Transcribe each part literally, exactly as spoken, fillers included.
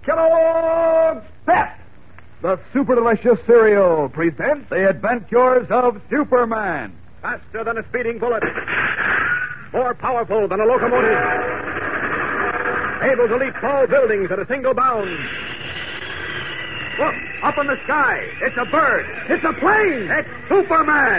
Kellogg's Pep, the super delicious cereal, presents the adventures of Superman. Faster than a speeding bullet. More powerful than a locomotive. Able to leap tall buildings at a single bound. Look, up in the sky. It's a bird. It's a plane. It's Superman.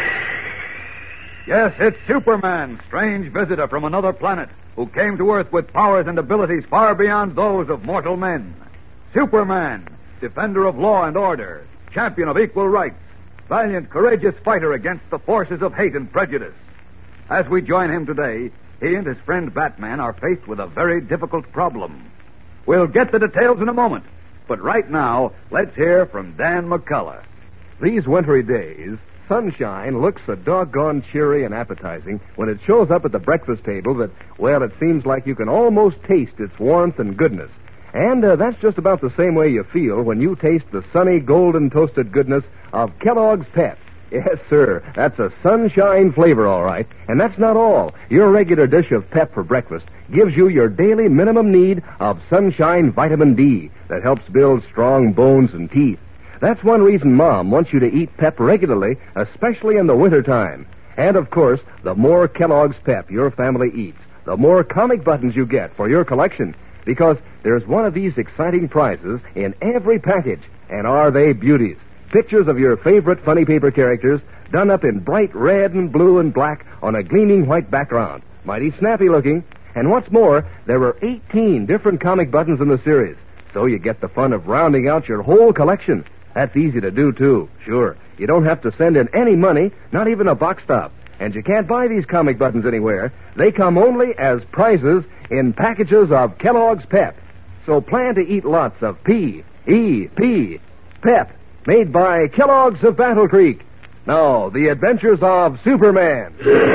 Yes, it's Superman, strange visitor from another planet, who came to Earth with powers and abilities far beyond those of mortal men. Superman, defender of law and order, champion of equal rights, valiant, courageous fighter against the forces of hate and prejudice. As we join him today, he and his friend Batman are faced with a very difficult problem. We'll get the details in a moment, but right now, let's hear from Dan McCullough. These wintry days, sunshine looks so doggone cheery and appetizing when it shows up at the breakfast table that, well, it seems like you can almost taste its warmth and goodness. And uh, that's just about the same way you feel when you taste the sunny, golden toasted goodness of Kellogg's Pep. Yes, sir, that's a sunshine flavor, all right. And that's not all. Your regular dish of Pep for breakfast gives you your daily minimum need of sunshine vitamin D that helps build strong bones and teeth. That's one reason Mom wants you to eat Pep regularly, especially in the wintertime. And, of course, the more Kellogg's Pep your family eats, the more comic buttons you get for your collection. Because there's one of these exciting prizes in every package. And are they beauties? Pictures of your favorite funny paper characters done up in bright red and blue and black on a gleaming white background. Mighty snappy looking. And what's more, there are eighteen different comic buttons in the series. So you get the fun of rounding out your whole collection. That's easy to do, too. Sure. You don't have to send in any money, not even a box stop. And you can't buy these comic buttons anywhere. They come only as prizes in packages of Kellogg's Pep. So plan to eat lots of P E P, Pep, made by Kellogg's of Battle Creek. Now, the adventures of Superman.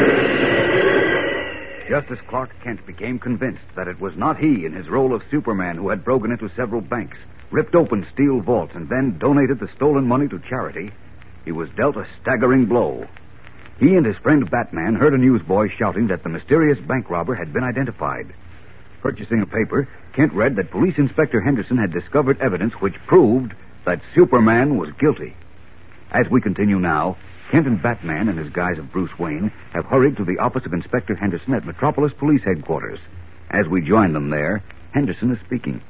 Just as Clark Kent became convinced that it was not he in his role of Superman who had broken into several banks, ripped open steel vaults, and then donated the stolen money to charity, he was dealt a staggering blow. He and his friend Batman heard a newsboy shouting that the mysterious bank robber had been identified. Purchasing a paper, Kent read that Police Inspector Henderson had discovered evidence which proved that Superman was guilty. As we continue now, Kent and Batman, in his guise of Bruce Wayne, have hurried to the office of Inspector Henderson at Metropolis Police Headquarters. As we join them there, Henderson is speaking.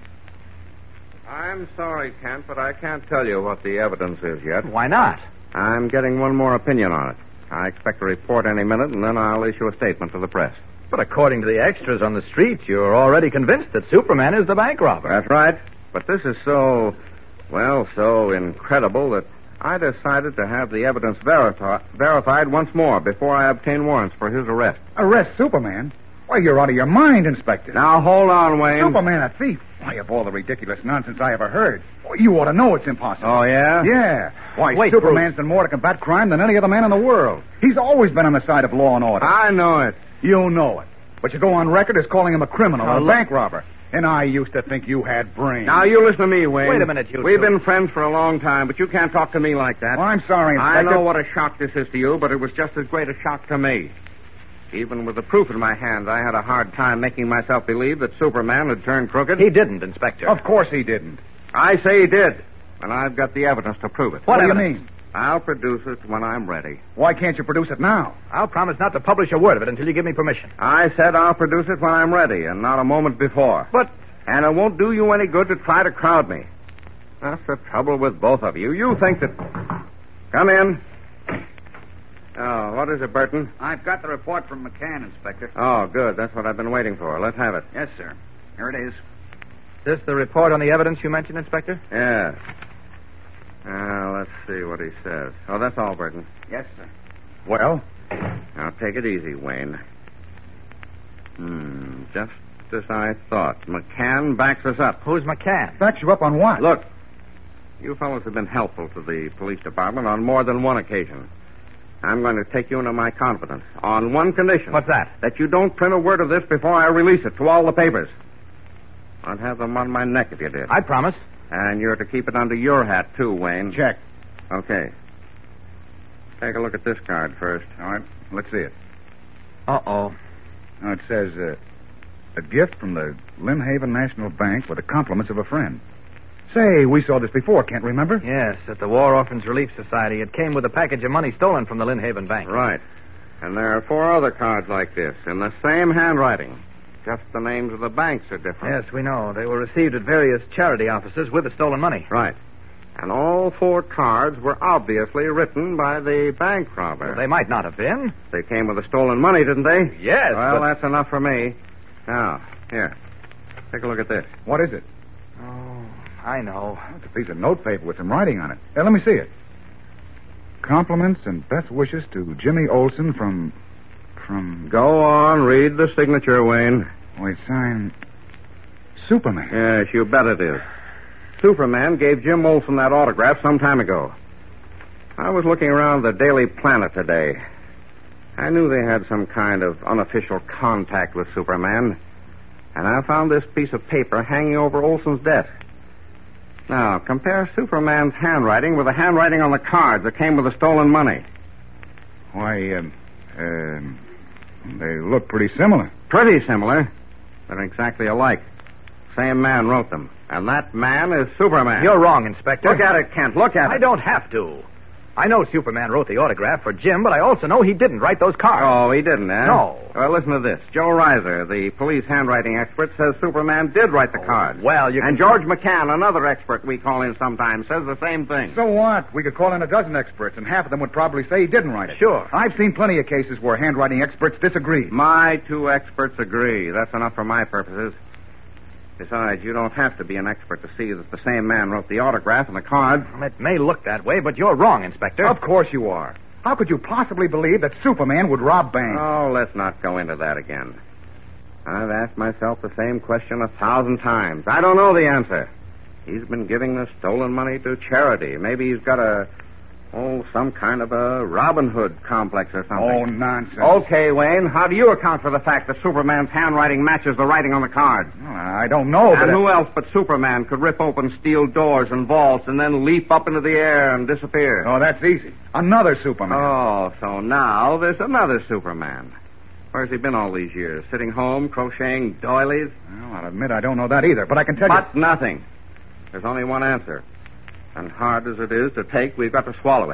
I'm sorry, Kent, but I can't tell you what the evidence is yet. Why not? I'm getting one more opinion on it. I expect a report any minute, and then I'll issue a statement to the press. But according to the extras on the street, you're already convinced that Superman is the bank robber. That's right. But this is so, well, so incredible that I decided to have the evidence verita- verified once more before I obtain warrants for his arrest. Arrest Superman? Why, you're out of your mind, Inspector. Now, hold on, Wayne. Superman a thief? Why, of all the ridiculous nonsense I ever heard. Well, you ought to know it's impossible. Oh, yeah? Yeah. Why, Wait, Superman's Bruce. done more to combat crime than any other man in the world. He's always been on the side of law and order. I know it. You know it. But you go on record as calling him a criminal, Now, a look- bank robber. And I used to think you had brains. Now, you listen to me, Wayne. Wait a minute, you We've two. been friends for a long time, but you can't talk to me like that. Well, I'm sorry, Inspector. I know what a shock this is to you, but it was just as great a shock to me. Even with the proof in my hand, I had a hard time making myself believe that Superman had turned crooked. He didn't, Inspector. Of course he didn't. I say he did, and I've got the evidence to prove it. What do you evidence? mean? I'll produce it when I'm ready. Why can't you produce it now? I'll promise not to publish a word of it until you give me permission. I said I'll produce it when I'm ready, and not a moment before. But... And it won't do you any good to try to crowd me. That's the trouble with both of you. You think that... Come in. Oh, what is it, Burton? I've got the report from McCann, Inspector. Oh, good. That's what I've been waiting for. Let's have it. Yes, sir. Here it is. This the report on the evidence you mentioned, Inspector? Yeah. Uh, let's see what he says. Oh, that's all, Burton. Yes, sir. Well? Now, take it easy, Wayne. Hmm, just as I thought. McCann backs us up. Who's McCann? Backs you up on what? Look, you fellows have been helpful to the police department on more than one occasion. I'm going to take you into my confidence on one condition. What's that? That you don't print a word of this before I release it to all the papers. I'd have them on my neck if you did. I promise. And you're to keep it under your hat, too, Wayne. Check. Okay. Take a look at this card first. All right. Let's see it. Uh-oh. Now, it says, uh, A gift from the Lynnhaven National Bank with the compliments of a friend. Say, we saw this before, can't remember? Yes, at the War Orphans Relief Society. It came with a package of money stolen from the Lynnhaven Bank. Right. And there are four other cards like this in the same handwriting. Just the names of the banks are different. Yes, we know. They were received at various charity offices with the stolen money. Right. And all four cards were obviously written by the bank robber. Well, they might not have been. They came with the stolen money, didn't they? Yes, Well, but... that's enough for me. Now, here. Take a look at this. What is it? Oh, I know. Oh, it's a piece of notepaper with some writing on it. Hey, let me see it. Compliments and best wishes to Jimmy Olsen from... from... Go on, read the signature, Wayne. Oh, it's signed... Superman. Yes, you bet it is. Superman gave Jim Olsen that autograph some time ago. I was looking around the Daily Planet today. I knew they had some kind of unofficial contact with Superman, and I found this piece of paper hanging over Olsen's desk. Now, compare Superman's handwriting with the handwriting on the cards that came with the stolen money. Why, um, um, they look pretty similar. Pretty similar. They're exactly alike. Same man wrote them. And that man is Superman. You're wrong, Inspector. Look at it, Kent. Look at it. I don't have to. I know Superman wrote the autograph for Jim, but I also know he didn't write those cards. Oh, he didn't, eh? No. Well, listen to this. Joe Reiser, the police handwriting expert, says Superman did write the Oh, cards. well, you And can... George McCann, another expert we call in sometimes, says the same thing. So what? We could call in a dozen experts, and half of them would probably say he didn't write it. Sure. I've seen plenty of cases where handwriting experts disagree. My two experts agree. That's enough for my purposes. Besides, you don't have to be an expert to see that the same man wrote the autograph and the card. It may look that way, but you're wrong, Inspector. Of course you are. How could you possibly believe that Superman would rob banks? Oh, let's not go into that again. I've asked myself the same question a thousand times. I don't know the answer. He's been giving the stolen money to charity. Maybe he's got a, oh, some kind of a Robin Hood complex or something. Oh, nonsense. Okay, Wayne, how do you account for the fact that Superman's handwriting matches the writing on the card? Well, I don't know, but... And it- who else but Superman could rip open steel doors and vaults and then leap up into the air and disappear? Oh, that's easy. Another Superman. Oh, so now there's another Superman. Where's he been all these years? Sitting home, crocheting doilies? Well, I'll admit I don't know that either, but I can tell But you... nothing. There's only one answer. And hard as it is to take, we've got to swallow it.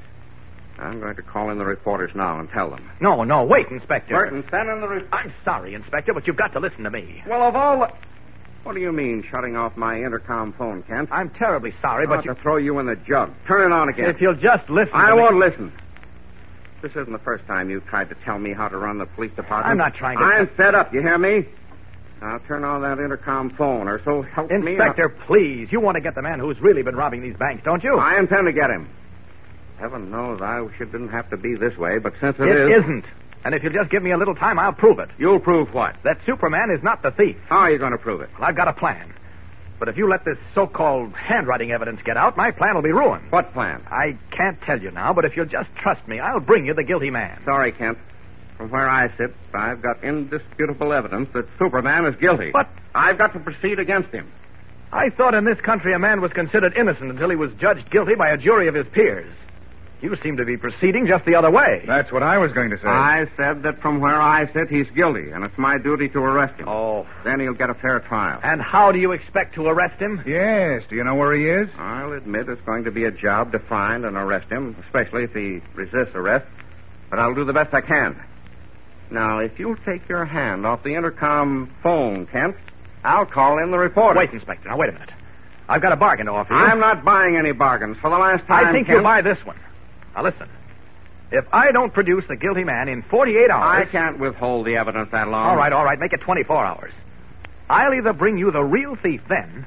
I'm going to call in the reporters now and tell them. No, no, wait, Inspector. Burton, send in the reporters. I'm sorry, Inspector, but you've got to listen to me. Well, of all the... What do you mean, shutting off my intercom phone, Kent? I'm terribly sorry, I but you... to throw you in the jug. Turn it on again. If you'll just listen I to me... won't listen. This isn't the first time you've tried to tell me how to run the police department. I'm not trying to... I'm fed up, you hear me? Now turn on that intercom phone, or so help me... Inspector, please, you want to get the man who's really been robbing these banks, don't you? I intend to get him. Heaven knows I shouldn't have to be this way, but since it, It is... isn't. And if you'll just give me a little time, I'll prove it. You'll prove what? That Superman is not the thief. How are you going to prove it? Well, I've got a plan. But if you let this so-called handwriting evidence get out, my plan will be ruined. What plan? I can't tell you now, but if you'll just trust me, I'll bring you the guilty man. Sorry, Kent. From where I sit, I've got indisputable evidence that Superman is guilty. But I've got to proceed against him. I thought in this country a man was considered innocent until he was judged guilty by a jury of his peers. You seem to be proceeding just the other way. That's what I was going to say. I said that from where I sit, he's guilty, and it's my duty to arrest him. Oh. Then he'll get a fair trial. And how do you expect to arrest him? Yes. Do you know where he is? I'll admit it's going to be a job to find and arrest him, especially if he resists arrest. But I'll do the best I can. Now, if you'll take your hand off the intercom phone, Kent, I'll call in the reporter. Wait, Inspector. Now, wait a minute. I've got a bargain to offer you. I'm not buying any bargains. For the last time, I think Kent, you'll buy this one. Now, listen. If I don't produce the guilty man in forty-eight hours... I can't withhold the evidence that long. All right, all right. Make it twenty-four hours. I'll either bring you the real thief then,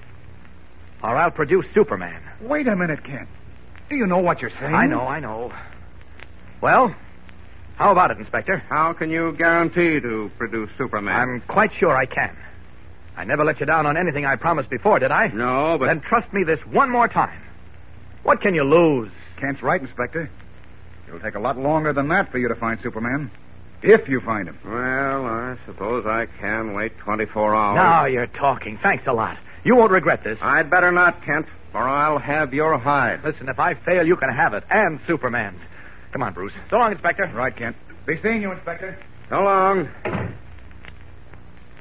or I'll produce Superman. Wait a minute, Kent. Do you know what you're saying? I know, I know. Well, how about it, Inspector? How can you guarantee to produce Superman? I'm quite sure I can. I never let you down on anything I promised before, did I? No, but... Then trust me this one more time. What can you lose? Kent's right, Inspector. It'll take a lot longer than that for you to find Superman. If you find him. Well, I suppose I can wait twenty-four hours. Now you're talking. Thanks a lot. You won't regret this. I'd better not, Kent, or I'll have your hide. Listen, if I fail, you can have it. And Superman's. Come on, Bruce. So long, Inspector. Right, Kent. Be seeing you, Inspector. So long.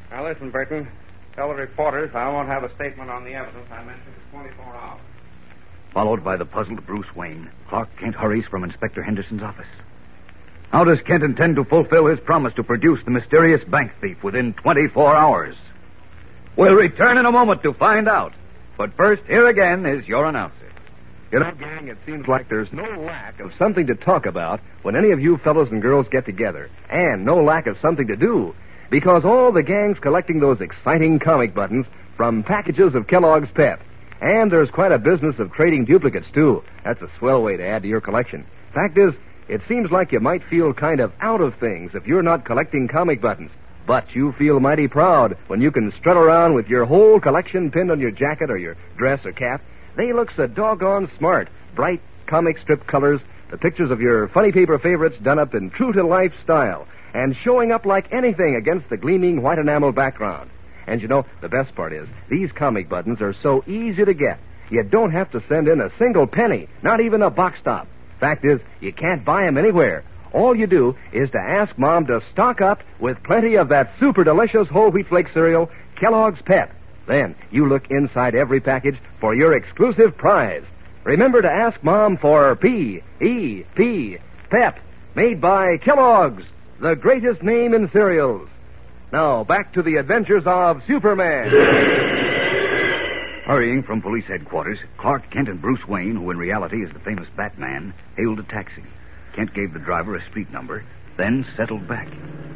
Now, listen, Burton. Tell the reporters I won't have a statement on the evidence I mentioned for twenty-four hours. Followed by the puzzled Bruce Wayne, Clark Kent hurries from Inspector Henderson's office. How does Kent intend to fulfill his promise to produce the mysterious bank thief within twenty-four hours? We'll return in a moment to find out. But first, here again is your announcer. You know, gang, it seems like there's no lack of something to talk about when any of you fellows and girls get together. And no lack of something to do. Because all the gang's collecting those exciting comic buttons from packages of Kellogg's Pep. And there's quite a business of trading duplicates, too. That's a swell way to add to your collection. Fact is, it seems like you might feel kind of out of things if you're not collecting comic buttons. But you feel mighty proud when you can strut around with your whole collection pinned on your jacket or your dress or cap. They look so doggone smart. Bright comic strip colors, the pictures of your funny paper favorites done up in true-to-life style, and showing up like anything against the gleaming white enamel background. And you know, the best part is, these comic buttons are so easy to get. You don't have to send in a single penny, not even a box stop. Fact is, you can't buy them anywhere. All you do is to ask Mom to stock up with plenty of that super delicious whole wheat flake cereal, Kellogg's Pep. Then you look inside every package for your exclusive prize. Remember to ask Mom for P E P, Pep, made by Kellogg's, the greatest name in cereals. Now, back to the adventures of Superman. Hurrying from police headquarters, Clark Kent and Bruce Wayne, who in reality is the famous Batman, hailed a taxi. Kent gave the driver a street number, then settled back.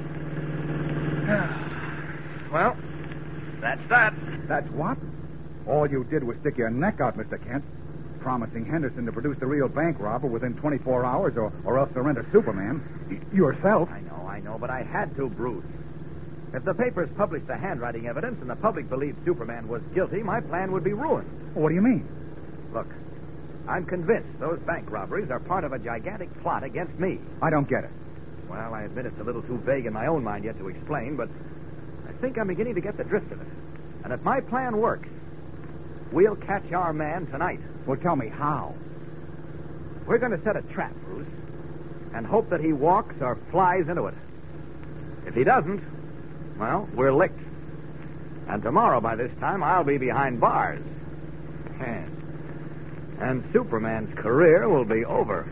Well, that's that. That's what? All you did was stick your neck out, Mister Kent, promising Henderson to produce the real bank robber within twenty-four hours or, or else surrender Superman. Y- yourself. I know, I know, but I had to, Bruce. If the papers published the handwriting evidence and the public believed Superman was guilty, my plan would be ruined. What do you mean? Look, I'm convinced those bank robberies are part of a gigantic plot against me. I don't get it. Well, I admit it's a little too vague in my own mind yet to explain, but I think I'm beginning to get the drift of it. And if my plan works, we'll catch our man tonight. Well, tell me how. We're going to set a trap, Bruce, and hope that he walks or flies into it. If he doesn't, well, we're licked. And tomorrow, by this time, I'll be behind bars. And, and Superman's career will be over.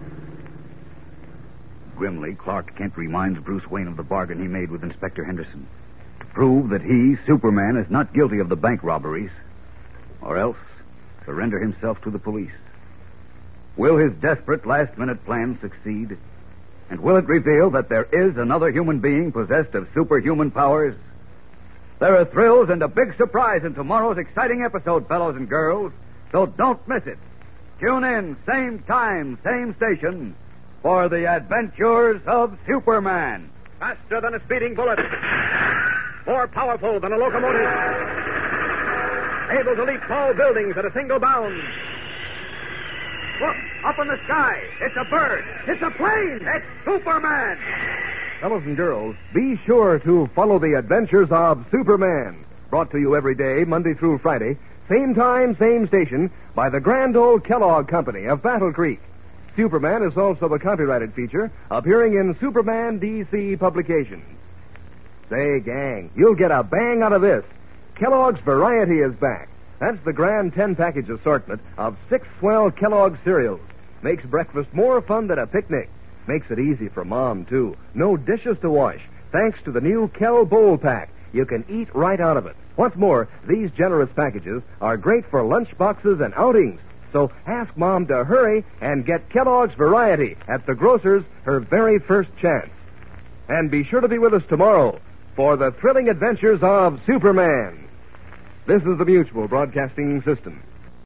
Grimly, Clark Kent reminds Bruce Wayne of the bargain he made with Inspector Henderson to prove that he, Superman, is not guilty of the bank robberies, or else surrender himself to the police. Will his desperate last-minute plan succeed? And will it reveal that there is another human being possessed of superhuman powers? There are thrills and a big surprise in tomorrow's exciting episode, fellows and girls, so don't miss it. Tune in, same time, same station, for the adventures of Superman. Faster than a speeding bullet. More powerful than a locomotive. Able to leap tall buildings at a single bound. Look, up in the sky. It's a bird. It's a plane. It's Superman. Fellows and girls, be sure to follow the adventures of Superman. Brought to you every day, Monday through Friday, same time, same station, by the grand old Kellogg Company of Battle Creek. Superman is also a copyrighted feature appearing in Superman D C publications. Say, gang, you'll get a bang out of this. Kellogg's Variety is back. That's the grand ten-package assortment of six swell Kellogg cereals. Makes breakfast more fun than a picnic. Makes it easy for Mom, too. No dishes to wash. Thanks to the new Kell Bowl Pack, you can eat right out of it. What's more, these generous packages are great for lunch boxes and outings. So ask Mom to hurry and get Kellogg's Variety at the grocer's her very first chance. And be sure to be with us tomorrow for the thrilling adventures of Superman. This is the Mutual Broadcasting System.